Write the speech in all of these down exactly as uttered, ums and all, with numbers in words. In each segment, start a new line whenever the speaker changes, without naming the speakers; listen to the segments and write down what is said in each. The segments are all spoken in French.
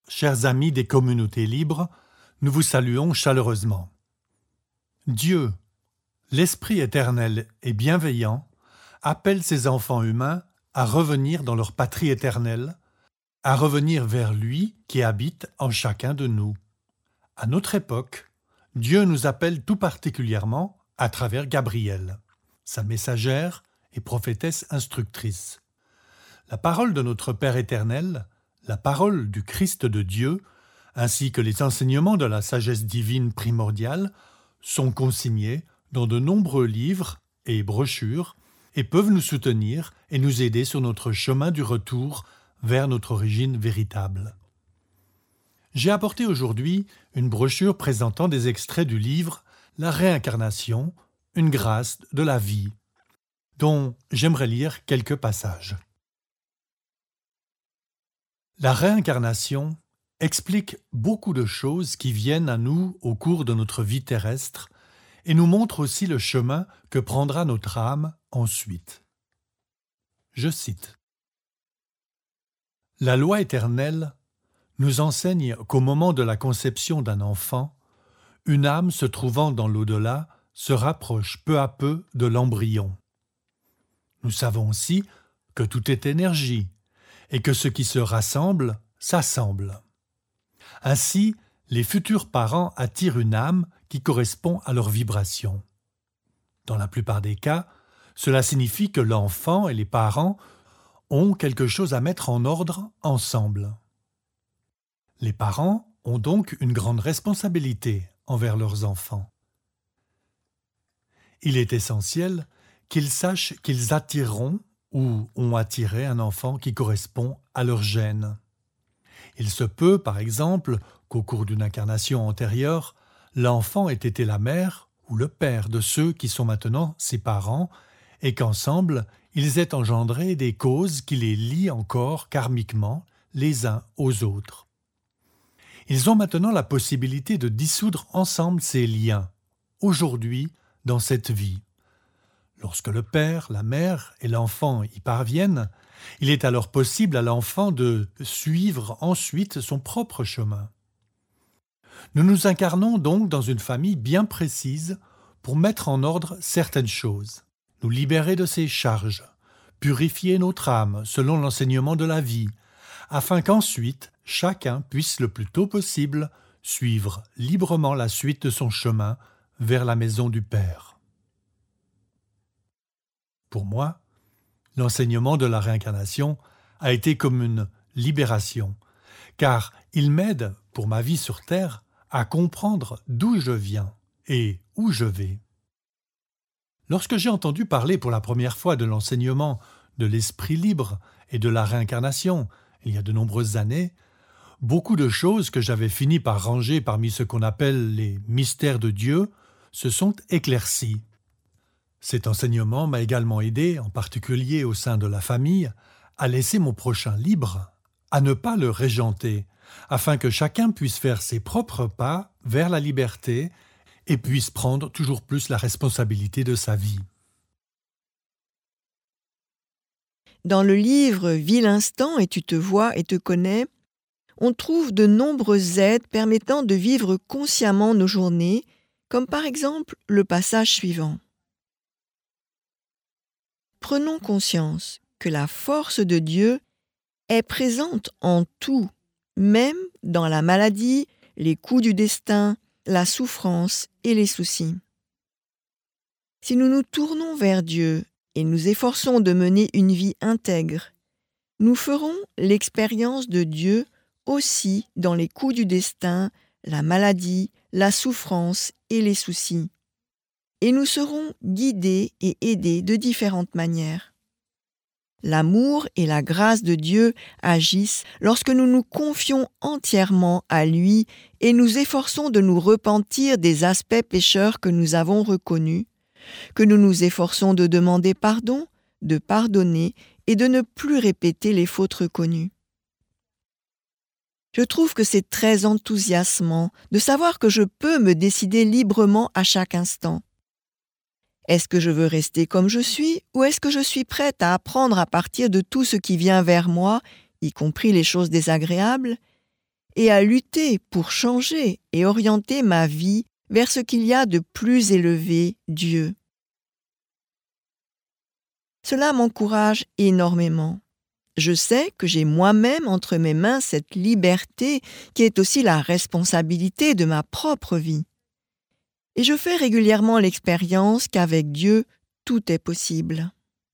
chers amis des communautés libres, nous vous saluons chaleureusement. Dieu, l'Esprit éternel et bienveillant, appelle ses enfants humains à revenir dans leur patrie éternelle, à revenir vers lui qui habite en chacun de nous. À notre époque, Dieu nous appelle tout particulièrement à travers Gabriel, sa messagère et prophétesse instructrice. La parole de notre Père éternel, la parole du Christ de Dieu, ainsi que les enseignements de la sagesse divine primordiale, sont consignés dans de nombreux livres et brochures et peuvent nous soutenir et nous aider sur notre chemin du retour vers notre origine véritable. J'ai apporté aujourd'hui une brochure présentant des extraits du livre « La réincarnation, une grâce de la vie », dont j'aimerais lire quelques passages. La réincarnation explique beaucoup de choses qui viennent à nous au cours de notre vie terrestre et nous montre aussi le chemin que prendra notre âme ensuite. Je cite. « La loi éternelle nous enseigne qu'au moment de la conception d'un enfant, une âme se trouvant dans l'au-delà se rapproche peu à peu de l'embryon. Nous savons aussi que tout est énergie et que ce qui se rassemble s'assemble. Ainsi, les futurs parents attirent une âme qui correspond à leur vibration. Dans la plupart des cas, cela signifie que l'enfant et les parents ont quelque chose à mettre en ordre ensemble. Les parents ont donc une grande responsabilité envers leurs enfants. Il est essentiel qu'ils sachent qu'ils attireront ou ont attiré un enfant qui correspond à leur gène. Il se peut, par exemple, qu'au cours d'une incarnation antérieure, l'enfant ait été la mère ou le père de ceux qui sont maintenant ses parents et qu'ensemble, ils aient engendré des causes qui les lient encore karmiquement les uns aux autres. Ils ont maintenant la possibilité de dissoudre ensemble ces liens, aujourd'hui, dans cette vie. Lorsque le père, la mère et l'enfant y parviennent, il est alors possible à l'enfant de suivre ensuite son propre chemin. Nous nous incarnons donc dans une famille bien précise pour mettre en ordre certaines choses, nous libérer de ces charges, purifier notre âme selon l'enseignement de la vie, afin qu'ensuite chacun puisse le plus tôt possible suivre librement la suite de son chemin vers la maison du Père. Pour moi, l'enseignement de la réincarnation a été comme une libération, car il m'aide, pour ma vie sur Terre, à comprendre d'où je viens et où je vais. Lorsque j'ai entendu parler pour la première fois de l'enseignement de l'esprit libre et de la réincarnation, il y a de nombreuses années, beaucoup de choses que j'avais fini par ranger parmi ce qu'on appelle les mystères de Dieu se sont éclaircies. Cet enseignement m'a également aidé, en particulier au sein de la famille, à laisser mon prochain libre, à ne pas le régenter, afin que chacun puisse faire ses propres pas vers la liberté et puisse prendre toujours plus la responsabilité de sa vie.
Dans le livre « Vis l'instant et tu te vois et te connais », on trouve de nombreuses aides permettant de vivre consciemment nos journées, comme par exemple le passage suivant. Prenons conscience que la force de Dieu est présente en tout, même dans la maladie, les coups du destin, la souffrance et les soucis. Si nous nous tournons vers Dieu et nous efforçons de mener une vie intègre, nous ferons l'expérience de Dieu aussi dans les coups du destin, la maladie, la souffrance et les soucis. Et nous serons guidés et aidés de différentes manières. L'amour et la grâce de Dieu agissent lorsque nous nous confions entièrement à lui et nous efforçons de nous repentir des aspects pécheurs que nous avons reconnus, que nous nous efforçons de demander pardon, de pardonner et de ne plus répéter les fautes reconnues. Je trouve que c'est très enthousiasmant de savoir que je peux me décider librement à chaque instant. Est-ce que je veux rester comme je suis ou est-ce que je suis prête à apprendre à partir de tout ce qui vient vers moi, y compris les choses désagréables, et à lutter pour changer et orienter ma vie vers ce qu'il y a de plus élevé, Dieu. Cela m'encourage énormément. Je sais que j'ai moi-même entre mes mains cette liberté qui est aussi la responsabilité de ma propre vie. Et je fais régulièrement l'expérience qu'avec Dieu, tout est possible.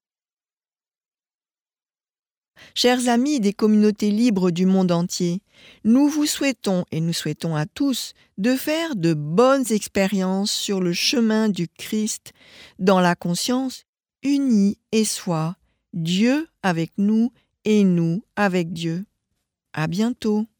Chers amis des communautés libres du monde entier, nous vous souhaitons et nous souhaitons à tous de faire de bonnes expériences sur le chemin du Christ dans la conscience unie et soi, Dieu avec nous et nous avec Dieu. À bientôt.